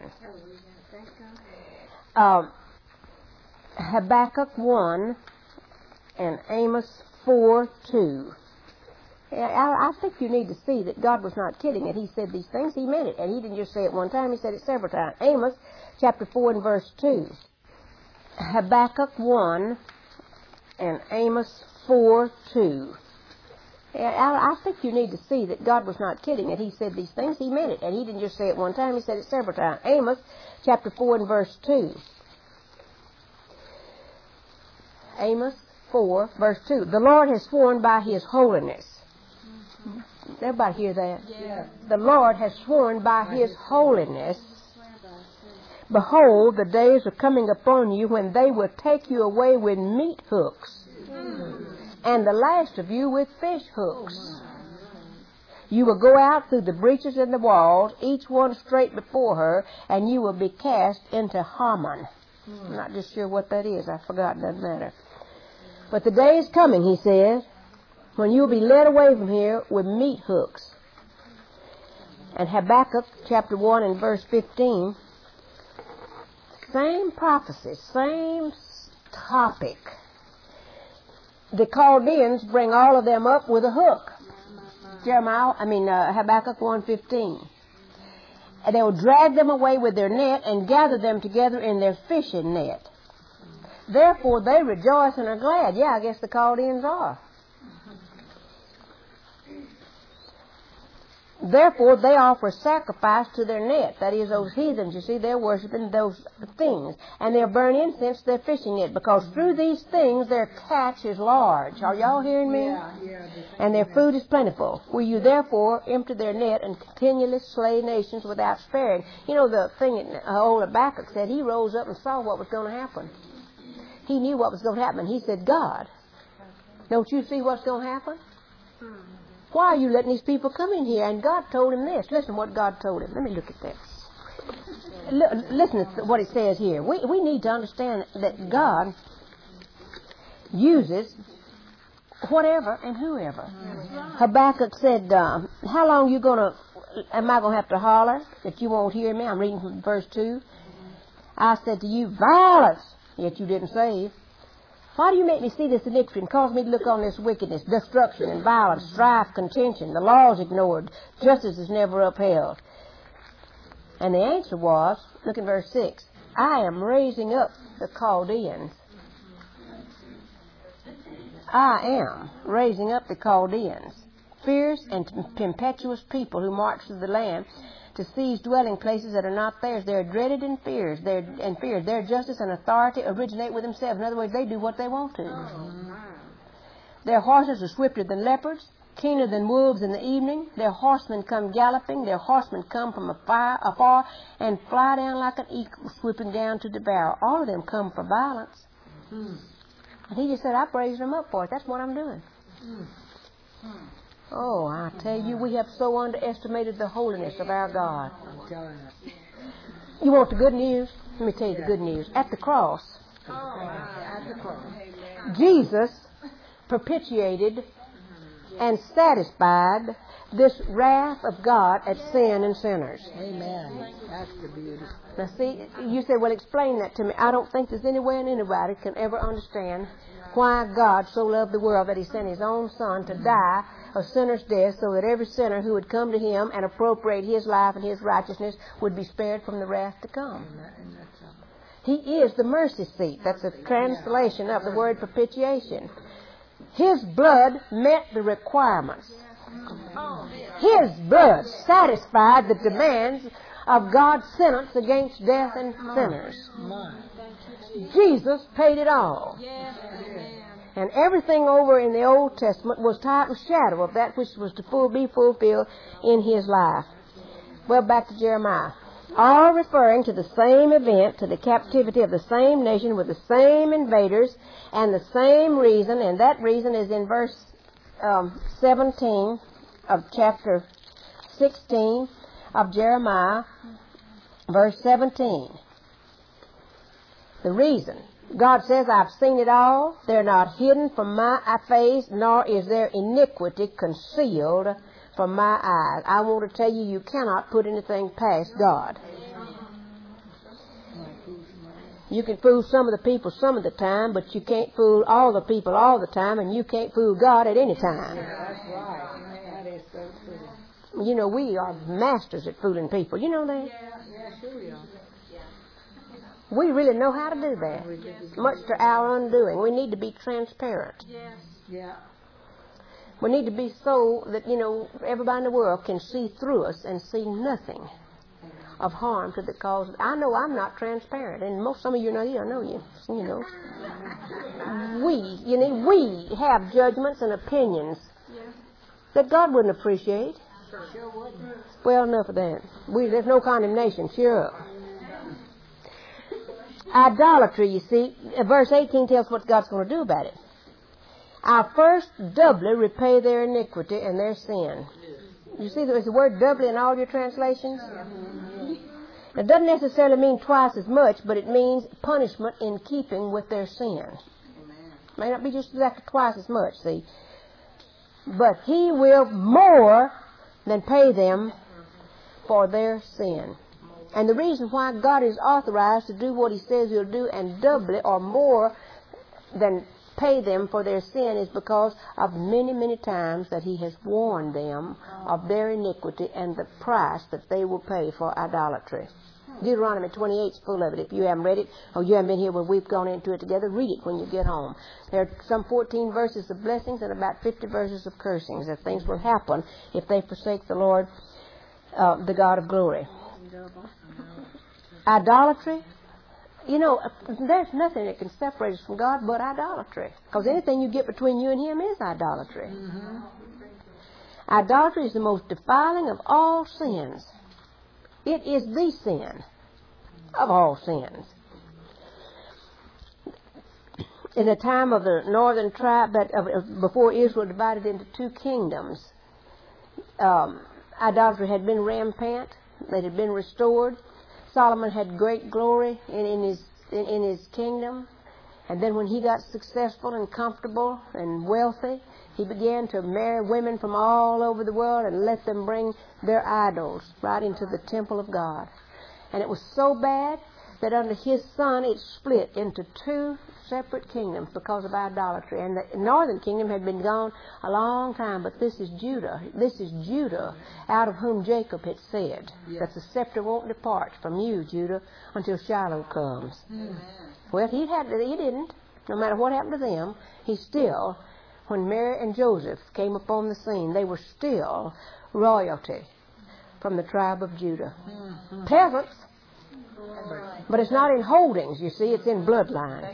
Uh, Habakkuk one and Amos four two. I, I think you need to see that God was not kidding it. He said these things, He meant it. And He didn't just say it one time, He said it several times. Amos chapter four and verse two. Habakkuk one and Amos four two. I, I think you need to see that God was not kidding it. He said these things, He meant it. And He didn't just say it one time, He said it several times. Amos chapter four and verse two. Amos four, verse two. The Lord has sworn by His holiness. Everybody hear that? Yeah. The Lord has sworn by His holiness. Behold, the days are coming upon you when they will take you away with meat hooks, and the last of you with fish hooks. You will go out through the breaches in the walls, each one straight before her, and you will be cast into Haman. I'm not just sure what that is. I forgot. Doesn't matter. But the day is coming, He says, when you'll be led away from here with meat hooks. And Habakkuk chapter one and verse fifteen, same prophecy, same topic. The Chaldeans bring all of them up with a hook. Jeremiah, I mean uh, Habakkuk one fifteen. And they will drag them away with their net and gather them together in their fishing net. Therefore they rejoice and are glad. Yeah, I guess the Chaldeans are. Therefore they offer sacrifice to their net. That is, those heathens, you see, they're worshiping those things. And they'll burn incense to their fishing net, because through these things their catch is large. Are y'all hearing me? Yeah, yeah. And their food is plentiful. Will you therefore empty their net and continually slay nations without sparing? You know, the thing that old Habakkuk said, he rose up and saw what was going to happen. He knew what was going to happen. He said, God, don't you see what's going to happen? Why are you letting these people come in here? And God told him this. Listen what God told him. Let me look at this. L- listen to what it says here. We, we need to understand that God uses whatever and whoever. Mm-hmm. Habakkuk said, uh, how long you going to, am I going to have to holler that you won't hear me? I'm reading from verse two. I said to you, violence, yet you didn't save. Why do you make me see this iniquity and cause me to look on this wickedness, destruction and violence, strife, contention, the laws ignored, justice is never upheld? And the answer was, look in verse six, I am raising up the Chaldeans. I am raising up the Chaldeans, fierce and tempestuous people who march through the land to seize dwelling places that are not theirs. They're dreaded and fears. They're and feared. Their justice and authority originate with themselves. In other words, they do what they want to. Mm-hmm. Their horses are swifter than leopards, keener than wolves in the evening. Their horsemen come galloping. Their horsemen come from afar, afar and fly down like an eagle, swooping down to devour. All of them come for violence. Mm-hmm. And he just said, I've raised them up for it. That's what I'm doing. Mm-hmm. Oh, I tell you, we have so underestimated the holiness of our God. You want the good news? Let me tell you the good news. At the cross, Jesus propitiated and satisfied this wrath of God at sin and sinners. Amen. That's the beauty. Now see, you say, well, explain that to me. I don't think there's any way anybody can ever understand why God so loved the world that He sent His own Son to die a sinner's death so that every sinner who would come to Him and appropriate His life and His righteousness would be spared from the wrath to come. He is the mercy seat. That's a translation of the word propitiation. His blood met the requirements. His blood satisfied the demands of God's sentence against death and sinners. Jesus paid it all. And everything over in the Old Testament was type and shadow of that which was to full, be fulfilled in His life. Well, back to Jeremiah. All referring to the same event, to the captivity of the same nation with the same invaders and the same reason, and that reason is in verse um, seventeen of chapter sixteen of Jeremiah, verse seventeen. The reason God says, I've seen it all. They're not hidden from my face, nor is their iniquity concealed from my eyes. I want to tell you, you cannot put anything past God. You can fool some of the people some of the time, but you can't fool all the people all the time, and you can't fool God at any time. That's right. That is so true. You know, we are masters at fooling people. You know that? Yeah, yeah, sure we are. We really know how to do that, much to our undoing. We need to be transparent. Yes. Yeah. We need to be so that, you know, everybody in the world can see through us and see nothing of harm to the cause. I know I'm not transparent, and most some of you know, I know you, you know. We, you know, we have judgments and opinions that God wouldn't appreciate. Sure wouldn't. Well, enough of that. We, there's no condemnation. Cheer up. Idolatry, you see, verse eighteen tells what God's going to do about it. I'll first doubly repay their iniquity and their sin. You see there's the word doubly in all your translations? It doesn't necessarily mean twice as much, but it means punishment in keeping with their sin. It may not be just exactly twice as much, see. But He will more than pay them for their sin. And the reason why God is authorized to do what He says He'll do and doubly or more than pay them for their sin is because of many, many times that He has warned them of their iniquity and the price that they will pay for idolatry. Deuteronomy twenty-eight is full of it. If you haven't read it or you haven't been here when we've gone into it together, read it when you get home. There are some fourteen verses of blessings and about fifty verses of cursings, that things will happen if they forsake the Lord, uh, the God of glory. Idolatry, you know, there's nothing that can separate us from God but idolatry. Because anything you get between you and Him is idolatry. Mm-hmm. Idolatry is the most defiling of all sins. It is the sin of all sins. In the time of the northern tribe, that uh, before Israel divided into two kingdoms, um, idolatry had been rampant. It had been restored. Solomon had great glory in, in his in, in his kingdom, and then when he got successful and comfortable and wealthy, he began to marry women from all over the world and let them bring their idols right into the temple of God. And it was so bad that under his son it split into two separate kingdoms because of idolatry. And the northern kingdom had been gone a long time, but this is Judah. This is Judah, out of whom Jacob had said, yes, that the scepter won't depart from you, Judah, until Shiloh comes. Amen. Well, he had he didn't. No matter what happened to them, he still, when Mary and Joseph came upon the scene, they were still royalty from the tribe of Judah. Mm-hmm. Peasants. But it's not in holdings, you see, it's in bloodline.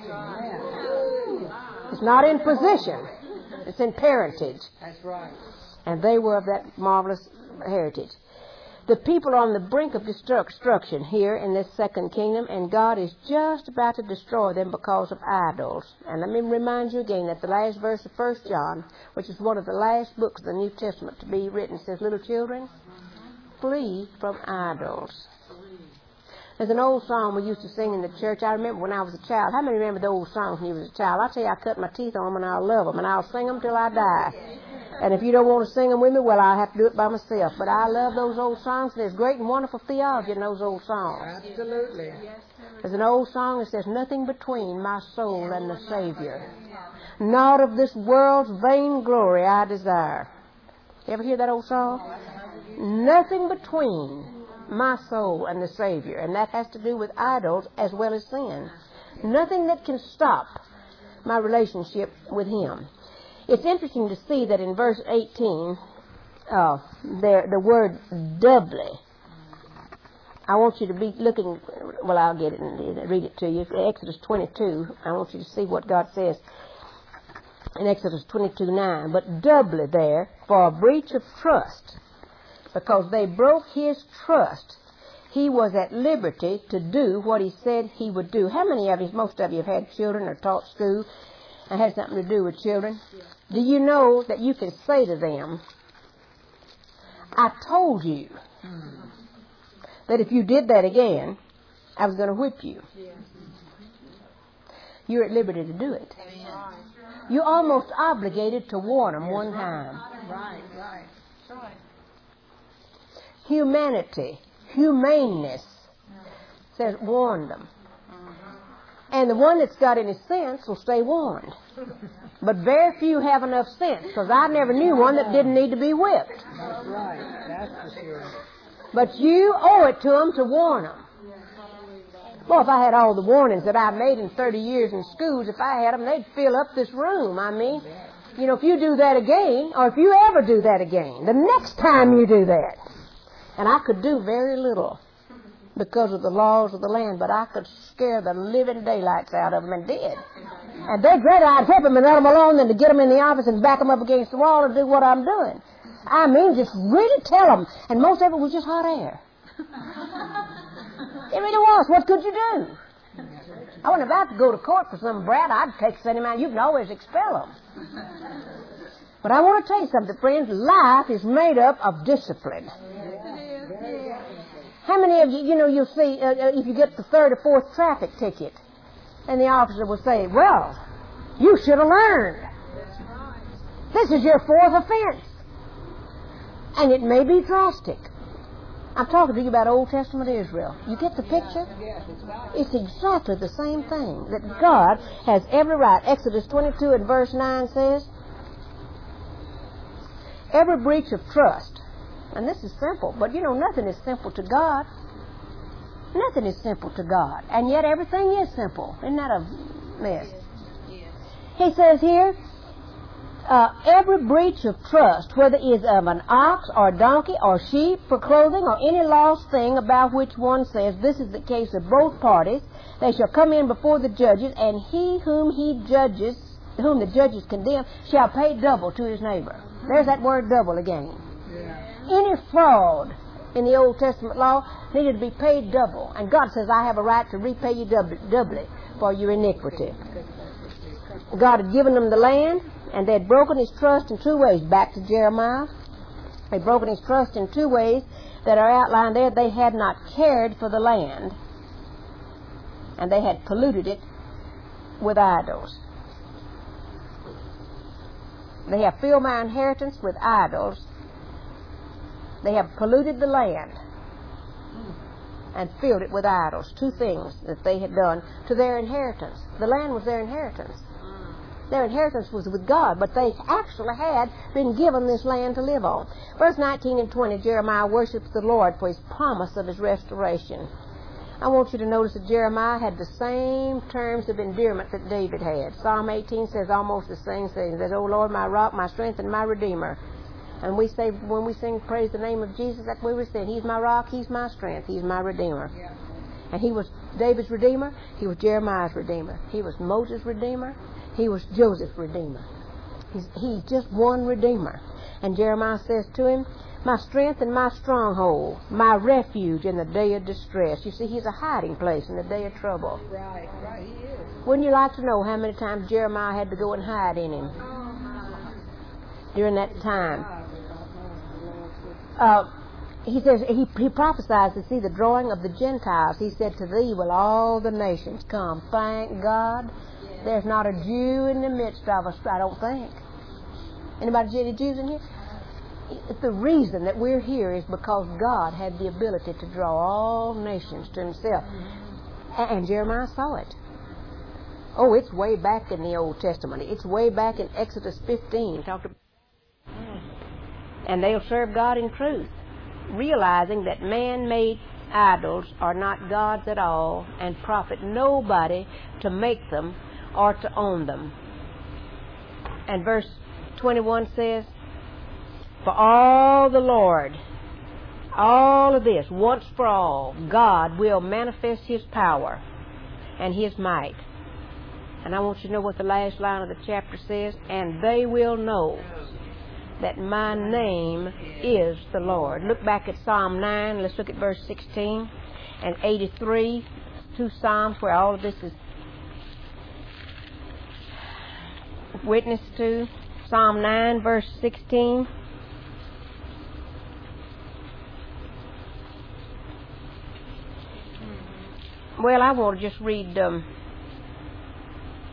It's not in position, it's in parentage. That's right. And they were of that marvelous heritage. The people are on the brink of destruction here in this second kingdom, and God is just about to destroy them because of idols. And let me remind you again that the last verse of First John, which is one of the last books of the New Testament to be written, says, little children, flee from idols. There's an old song we used to sing in the church. I remember when I was a child. How many remember the old songs when you was a child? I tell you, I cut my teeth on them, and I love them, and I'll sing them till I die. And if you don't want to sing them with me, well, I'll have to do it by myself. But I love those old songs. There's great and wonderful theology in those old songs. Absolutely. There's an old song that says, nothing between my soul and the Savior. Not of this world's vain glory I desire. You ever hear that old song? Nothing between my soul and the Savior. And that has to do with idols as well as sin. Nothing that can stop my relationship with Him. It's interesting to see that in verse eighteen, uh, there the word doubly. I want you to be looking, well, I'll get it and read it to you. Exodus twenty-two, I want you to see what God says in Exodus twenty-two nine. But doubly there for a breach of trust, because they broke His trust, He was at liberty to do what He said He would do. How many of you, most of you, have had children or taught school and had something to do with children? Do you know that you can say to them, I told you that if you did that again, I was going to whip you. you're at liberty to do it. You're almost obligated to warn them one time. Right, right. Right. Humanity, humaneness says warn them. And the one that's got any sense will stay warned. But very few have enough sense, because I never knew one that didn't need to be whipped. That's right. That's for sure. But you owe it to them to warn them. Well, if I had all the warnings that I've made in thirty years in schools, if I had them, they'd fill up this room. I mean, you know, if you do that again, or if you ever do that again, the next time you do that. And I could do very little because of the laws of the land, but I could scare the living daylights out of them, and did. And they'd rather I'd help them and let them alone than to get them in the office and back them up against the wall and do what I'm doing. I mean, just really tell them. And most of it was just hot air. It really was. What could you do? I wasn't about to go to court for some brat. I'd take send him out. You can always expel them. But I want to tell you something, friends. Life is made up of discipline. How many of you, you know, you'll see, uh, if you get the third or fourth traffic ticket, and the officer will say, well, you should have learned. This is your fourth offense. And it may be drastic. I'm talking to you about Old Testament Israel. You get the picture? It's exactly the same thing, that God has every right. Exodus twenty-two and verse nine says, every breach of trust. And this is simple, but you know, nothing is simple to God. Nothing is simple to God. And yet everything is simple. Isn't that a mess? He says here, uh, every breach of trust, whether it is of an ox or donkey or sheep for clothing or any lost thing about which one says, this is the case of both parties, they shall come in before the judges, and he whom he judges, whom the judges condemn, shall pay double to his neighbor. There's that word double again. Any fraud in the Old Testament law needed to be paid double. And God says, I have a right to repay you doubly for your iniquity. God had given them the land, and they had broken his trust in two ways. Back to Jeremiah. They had broken his trust in two ways that are outlined there. They had not cared for the land, and they had polluted it with idols. They have filled my inheritance with idols. They have polluted the land and filled it with idols. Two things that they had done to their inheritance. The land was their inheritance. Their inheritance was with God, but they actually had been given this land to live on. Verse nineteen and twenty, Jeremiah worships the Lord for his promise of his restoration. I want you to notice that Jeremiah had the same terms of endearment that David had. Psalm eighteen says almost the same thing. It says, O Lord, my rock, my strength, and my redeemer. And we say, when we sing praise the name of Jesus, that's what we were saying. He's my rock, he's my strength, he's my redeemer. Yeah. And he was David's redeemer, he was Jeremiah's redeemer. He was Moses' redeemer, he was Joseph's redeemer. He's, he's just one redeemer. And Jeremiah says to him, my strength and my stronghold, my refuge in the day of distress. You see, he's a hiding place in the day of trouble. Right, right, he is. Wouldn't you like to know how many times Jeremiah had to go and hide in him during that time? Uh, he says, he, he prophesies to see the drawing of the Gentiles. He said, to thee will all the nations come. Thank God there's not a Jew in the midst of us, I don't think. Anybody any Jews in here? The reason that we're here is because God had the ability to draw all nations to himself. And, and Jeremiah saw it. Oh, it's way back in the Old Testament. It's way back in Exodus fifteen. Talked about and they'll serve God in truth, realizing that man-made idols are not gods at all and profit nobody to make them or to own them. And verse twenty-one says, for all the Lord, all of this, once for all, God will manifest his power and his might. And I want you to know what the last line of the chapter says, and they will know that my name is the Lord. Look back at Psalm nine. Let's look at verse sixteen and eighty-three. Two Psalms where all of this is witnessed to. Psalm nine, verse sixteen. Well, I want to just read um,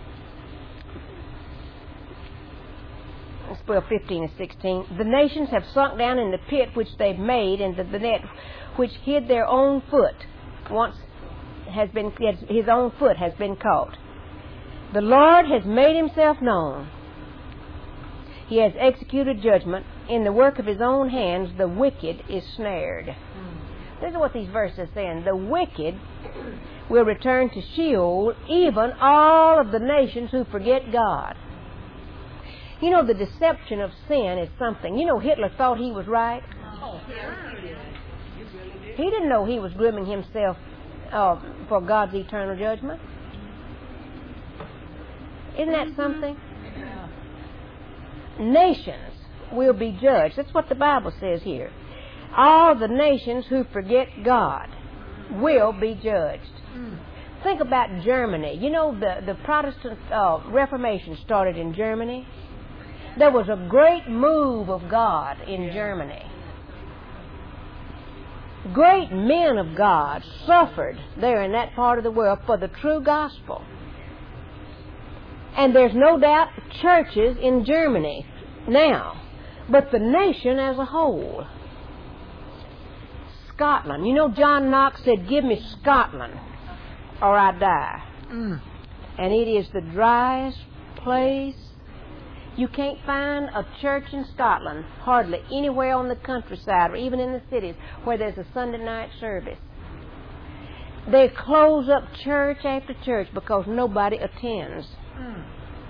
well, fifteen and sixteen. The nations have sunk down in the pit which they've made, and the, the net which hid their own foot once has been, his own foot has been caught. The Lord has made himself known. He has executed judgment. In the work of his own hands, the wicked is snared. This is what these verses are saying. The wicked will return to Sheol, even all of the nations who forget God. You know, the deception of sin is something. You know, Hitler thought he was right. He didn't know he was grooming himself uh, for God's eternal judgment. Isn't that something? Nations will be judged. That's what the Bible says here. All the nations who forget God will be judged. Mm. Think about Germany. You know, the, the Protestant uh, Reformation started in Germany. There was a great move of God in yeah. Germany. Great men of God suffered there in that part of the world for the true gospel. And there's no doubt churches in Germany now, but the nation as a whole. Scotland. You know, John Knox said, "Give me Scotland or I die." Mm. And it is the driest place. You can't find a church in Scotland, hardly anywhere on the countryside or even in the cities, where there's a Sunday night service. They close up church after church because nobody attends. Mm.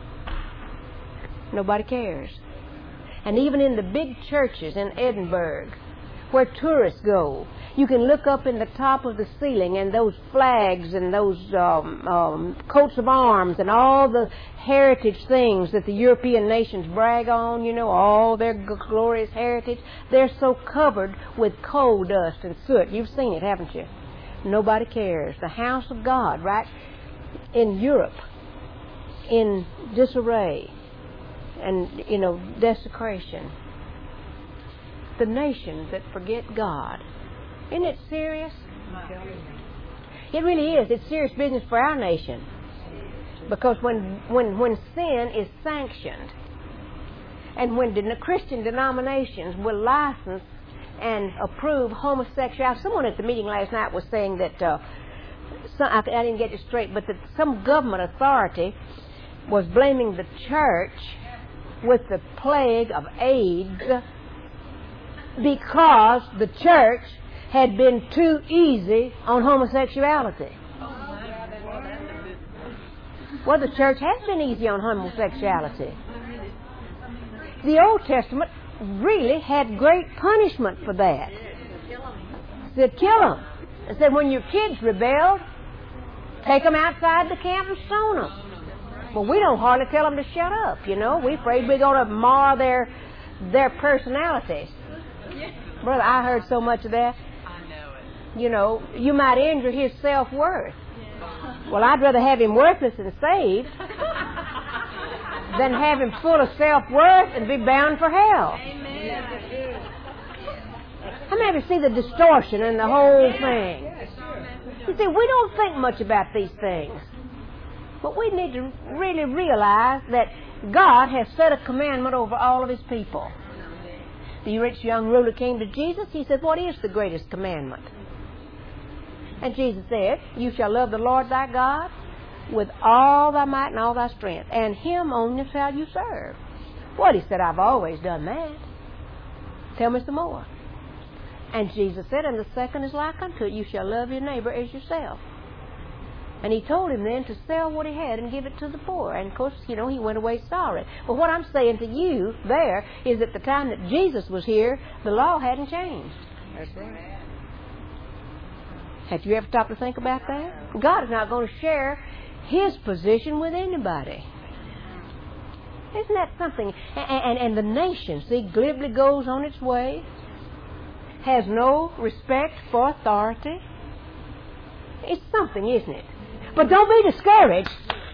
Nobody cares. And even in the big churches in Edinburgh, where tourists go, you can look up in the top of the ceiling, and those flags and those um, um, coats of arms and all the heritage things that the European nations brag on, you know, all their g- glorious heritage, they're so covered with coal dust and soot. You've seen it, haven't you? Nobody cares. The house of God, right, in Europe, in disarray and, you know, desecration. The nations that forget God. Isn't it serious? It really is. It's serious business for our nation. Because when when when sin is sanctioned, and when the Christian denominations will license and approve homosexuality. Someone at the meeting last night was saying that, uh, some, I, I didn't get it straight, but that some government authority was blaming the church with the plague of AIDS because the church had been too easy on homosexuality. Well, the church has been easy on homosexuality. The Old Testament really had great punishment for that. It said, kill them. It said, when your kids rebelled, take them outside the camp and stone them. Well, we don't hardly tell them to shut up, you know. We're afraid we're going to mar their their personalities. Brother, I heard so much of that. I know it. You know, you might injure his self-worth. Well, I'd rather have him worthless and saved than have him full of self-worth and be bound for hell. Amen. How many of you see the distortion in the whole thing? You see, we don't think much about these things. But we need to really realize that God has set a commandment over all of His people. The rich young ruler came to Jesus. He said, what is the greatest commandment? And Jesus said, you shall love the Lord thy God with all thy might and all thy strength, and Him only shall you serve. Well, he said, I've always done that. Tell me some more. And Jesus said, and the second is like unto it, you shall love your neighbor as yourself. And he told him then to sell what he had and give it to the poor. And, of course, you know, he went away sorry. But what I'm saying to you there is at the time that Jesus was here, the law hadn't changed. That's right. Have you ever stopped to think about that? God is not going to share His position with anybody. Isn't that something? And, and, and the nation, see, glibly goes on its way, has no respect for authority. It's something, isn't it? But don't be discouraged.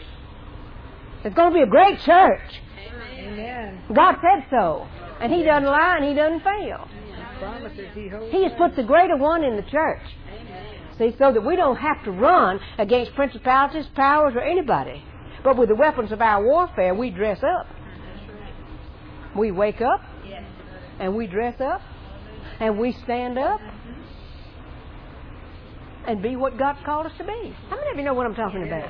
It's going to be a great church. Amen. God said so. And He doesn't lie and He doesn't fail. Promises He holds. He has put the greater one in the church. See, so that we don't have to run against principalities, powers, or anybody. But with the weapons of our warfare, we dress up. We wake up, and we dress up, and we stand up, and be what God called us to be. How many of you know what I'm talking about?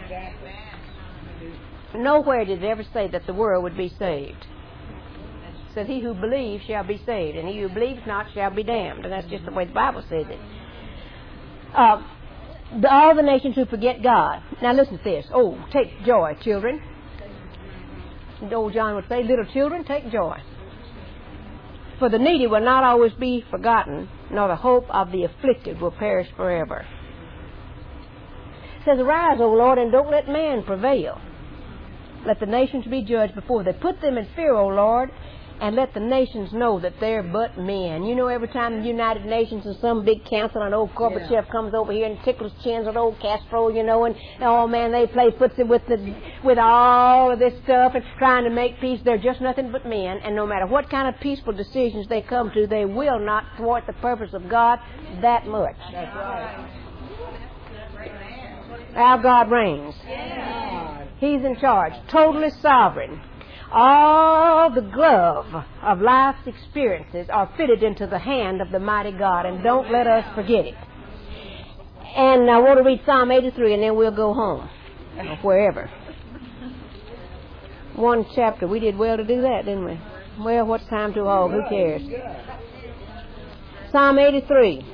Nowhere did it ever say that the world would be saved. It said, he who believes shall be saved, and he who believes not shall be damned. And that's just the way the Bible says it. Uh, the, all the nations who forget God. Now listen to this. Oh, take joy, children. And old John would say, little children, take joy. For the needy will not always be forgotten, nor the hope of the afflicted will perish forever. It says, arise, O Lord, and don't let man prevail. Let the nations be judged before thee. Put them in fear, O Lord, and let the nations know that they're but men. You know, every time the United Nations and some big council and old Gorbachev yeah. comes over here and tickles chins with old Castro, you know, and oh man, they play footsie with the with all of this stuff and trying to make peace. They're just nothing but men, and no matter what kind of peaceful decisions they come to, they will not thwart the purpose of God that much. That's right. Our God reigns. Yeah. He's in charge, totally sovereign. All the glove of life's experiences are fitted into the hand of the mighty God, and don't let us forget it. And I want to read Psalm eighty-three, and then we'll go home, or wherever. One chapter. We did well to do that, didn't we? Well, what's time to all? Who cares? Psalm eighty-three.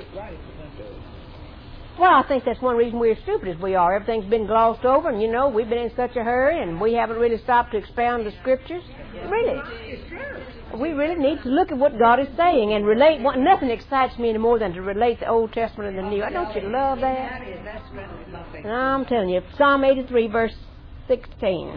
Well, I think that's one reason we're as stupid as we are. Everything's been glossed over, and, you know, we've been in such a hurry, and we haven't really stopped to expound the Scriptures. Really. We really need to look at what God is saying and relate. Nothing excites me any more than to relate the Old Testament and the New. Don't you love that? And I'm telling you, Psalm eighty-three, verse sixteen.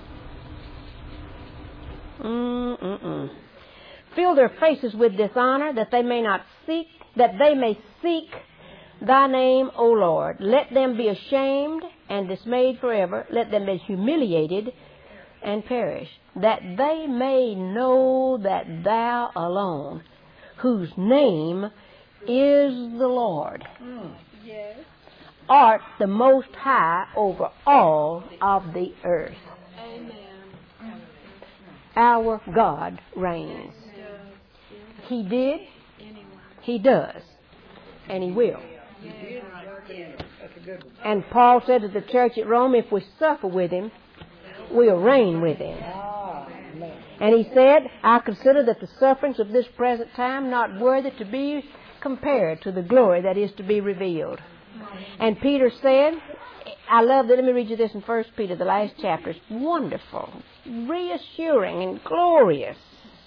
Mm-mm-mm. Fill their faces with dishonor, that they may not seek, that they may seek Thy name, O Lord. Let them be ashamed and dismayed forever. Let them be humiliated and perish, that they may know that Thou alone, whose name is the Lord, Mm. Yes. art the most high over all of the earth. Amen. Our God reigns. He did, He does, and He will. That's a good one. And Paul said to the church at Rome, if we suffer with Him, we'll reign with Him. Ah, man. And he said, I consider that the sufferings of this present time not worthy to be compared to the glory that is to be revealed. And Peter said, I love that. Let me read you this in First Peter, the last chapter. It's wonderful, reassuring, and glorious.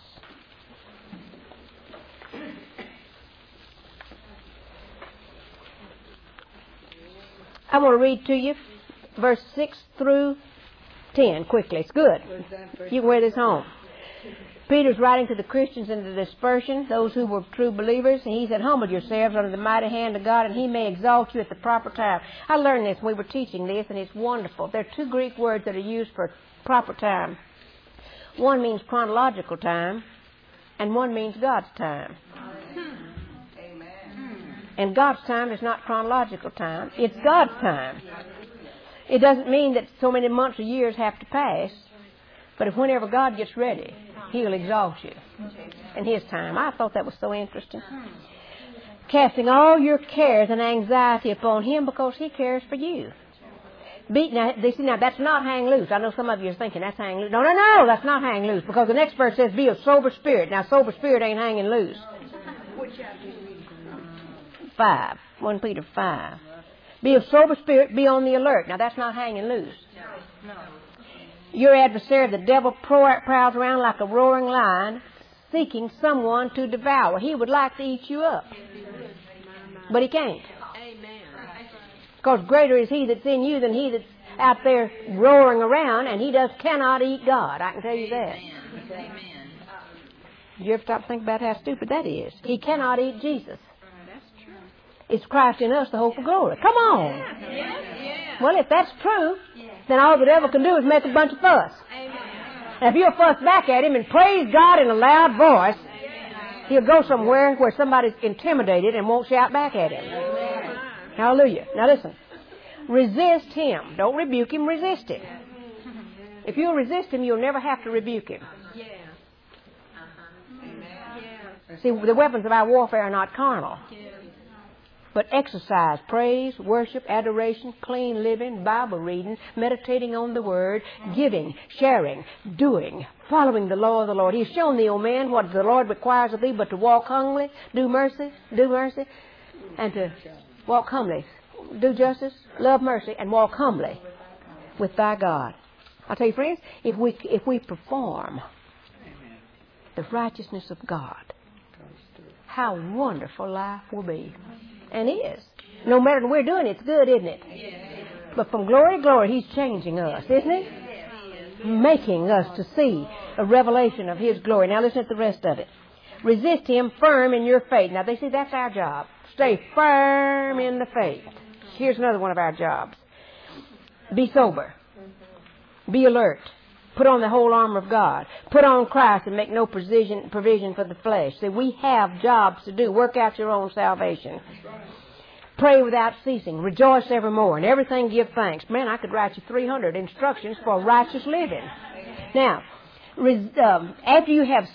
I want to read to you verse six through ten quickly. It's good. You can wear this home. Peter's writing to the Christians in the dispersion, those who were true believers, and he said, humble yourselves under the mighty hand of God, and He may exalt you at the proper time. I learned this when we were teaching this, and it's wonderful. There are two Greek words that are used for proper time. One means chronological time, and one means God's time. And God's time is not chronological time. It's God's time. It doesn't mean that so many months or years have to pass, but if whenever God gets ready, He'll exalt you in His time. I thought that was so interesting. Casting all your cares and anxiety upon Him because He cares for you. Be, now, they see, now, that's not hang loose. I know some of you are thinking that's hang loose. No, no, no, that's not hang loose, because the next verse says, be of sober spirit. Now, sober spirit ain't hanging loose. Five. First Peter five. Be of sober spirit, be on the alert. Now, that's not hanging loose. No. Your adversary, the devil, prowls around like a roaring lion, seeking someone to devour. He would like to eat you up, but he can't. Amen. Because greater is He that's in you than he that's out there roaring around, and he does cannot eat God. I can tell you that. Amen. Did you ever stop to think about how stupid that is? He cannot eat Jesus. That's true. It's Christ in us, the hope of glory. Come on. Yeah. Yeah. Well, if that's true, then all the devil can do is make a bunch of fuss. Amen. Now, if you'll fuss back at him and praise God in a loud voice, he'll go somewhere where somebody's intimidated and won't shout back at him. Amen. Hallelujah. Now listen. Resist him. Don't rebuke him. Resist him. If you'll resist him, you'll never have to rebuke him. Yeah. See, the weapons of our warfare are not carnal. But exercise, praise, worship, adoration, clean living, Bible reading, meditating on the Word, giving, sharing, doing, following the law of the Lord. He's shown thee, O man, what the Lord requires of thee, but to walk humbly, do mercy, do mercy, and to walk humbly, do justice, love mercy, and walk humbly with thy God. I tell you, friends, if we if we perform the righteousness of God, how wonderful life will be. And is. No matter what we're doing, it's good, isn't it? But from glory to glory, He's changing us, isn't He? Making us to see a revelation of His glory. Now listen to the rest of it. Resist Him firm in your faith. Now they say that's our job. Stay firm in the faith. Here's another one of our jobs. Be sober. Be alert. Put on the whole armor of God. Put on Christ and make no provision, provision for the flesh. See, we have jobs to do. Work out your own salvation. Pray without ceasing. Rejoice evermore. And everything give thanks. Man, I could write you three hundred instructions for righteous living. Now, res, um, after you have...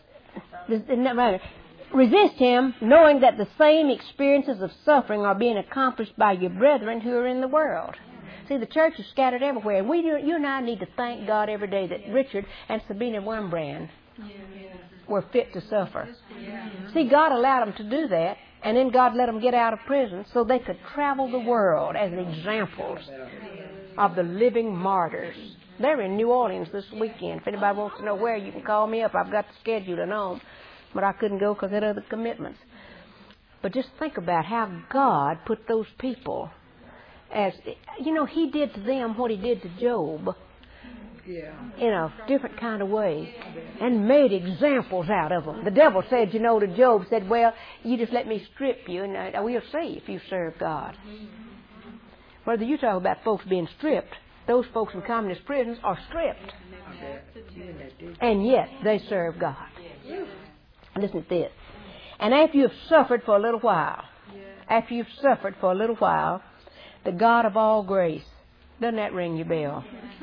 Resist Him, knowing that the same experiences of suffering are being accomplished by your brethren who are in the world. See, the church is scattered everywhere. And we, you and I need to thank God every day that Richard and Sabina Wurmbrand were fit to suffer. See, God allowed them to do that, and then God let them get out of prison so they could travel the world as examples of the living martyrs. They're in New Orleans this weekend. If anybody wants to know where, you can call me up. I've got the schedule at home, but I couldn't go because I had other commitments. But just think about how God put those people as, you know, He did to them what He did to Job in a different kind of way and made examples out of them. The devil said, you know, to Job, said, well, you just let me strip you and uh, we'll see if you serve God. Whether you talk about folks being stripped, those folks in communist prisons are stripped. And yet they serve God. Listen to this. And after you've suffered for a little while, after you've suffered for a little while, the God of all grace, doesn't that ring your bell?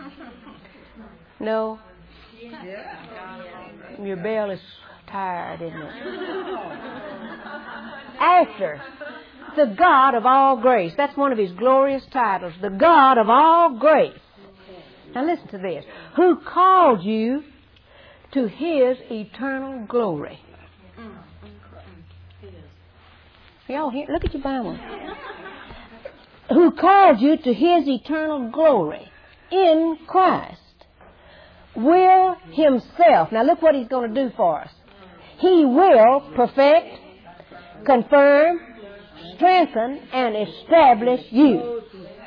No? Your bell is tired, isn't it? After the God of all grace, that's one of His glorious titles, the God of all grace. Now listen to this. Who called you to His eternal glory. Y'all hear? Look at your Bible. Who called you to His eternal glory in Christ, will Himself, now look what He's going to do for us. He will perfect, confirm, strengthen, and establish you.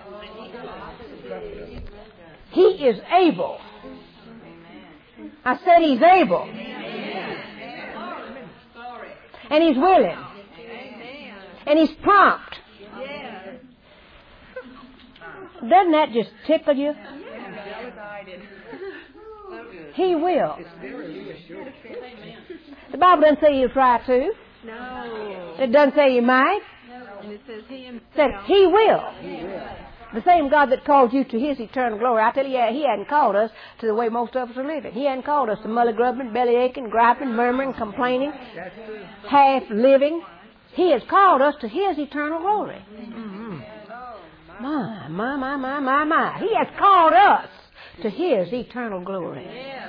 He is able. I said He's able. And He's willing. And He's prompt. Doesn't that just tickle you? He will. The Bible doesn't say He'll try to. No. It doesn't say He might. And it says He Himself. It says He will. The same God that called you to His eternal glory. I tell you, He hadn't called us to the way most of us are living. He hadn't called us to mully-grubbing, belly-aching, griping, murmuring, complaining, half-living. He has called us to His eternal glory. Mm-hmm. My, my, my, my, my, my. He has called us to His eternal glory.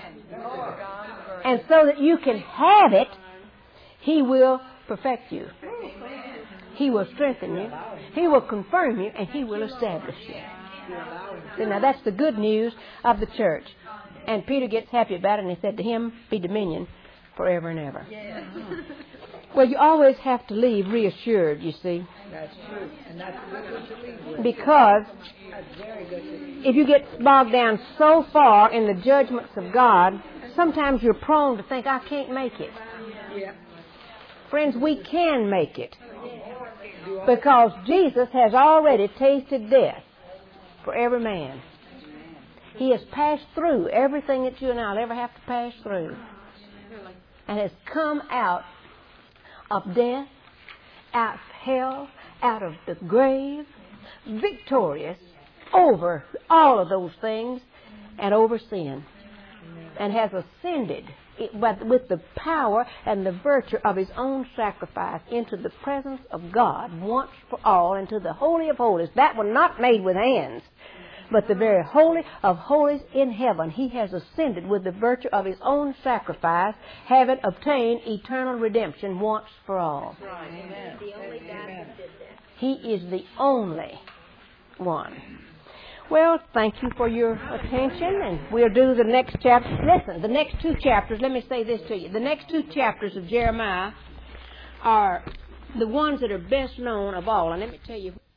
And so that you can have it, He will perfect you. He will strengthen you. He will confirm you, and He will establish you. So now that's the good news of the church. And Peter gets happy about it, and he said, to Him be dominion forever and ever. Well, you always have to leave reassured, you see. That's true. And that's good to leave with. Because That's very good to leave. if you get bogged down so far in the judgments of God, sometimes you're prone to think, I can't make it. Yeah. Friends, we can make it. Because Jesus has already tasted death for every man. He has passed through everything that you and I will ever have to pass through. And has come out of death, out of hell, out of the grave, victorious over all of those things and over sin. And has ascended but with the power and the virtue of his own sacrifice into the presence of God once for all, into the Holy of Holies. That one not made with hands, but the very Holy of Holies in heaven. He has ascended with the virtue of his own sacrifice, having obtained eternal redemption once for all. Amen. Amen. He is the only one. Well, thank you for your attention, and we'll do the next chapter. Listen, the next two chapters, let me say this to you. The next two chapters of Jeremiah are the ones that are best known of all, and let me tell you